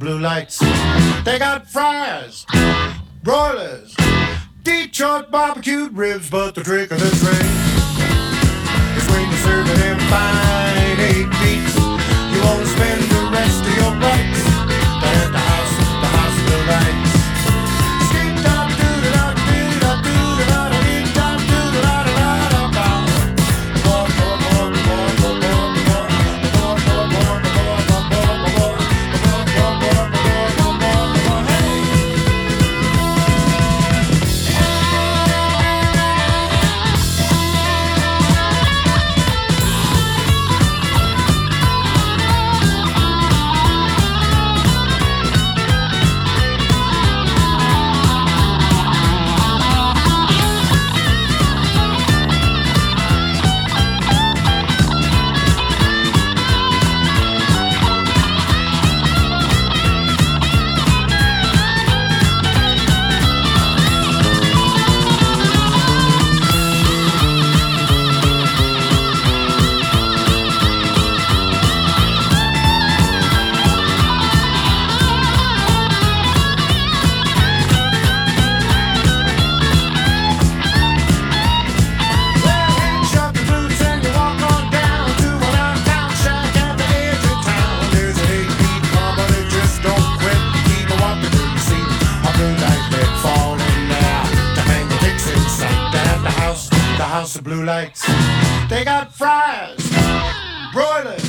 blue lights. They got fries, broilers, Detroit barbecued ribs, but the trick of the trade is when you serve them fine 8 beats. You won't spend the rest of your bucks at the house of blue lights. House of blue lights. They got fries, broilers,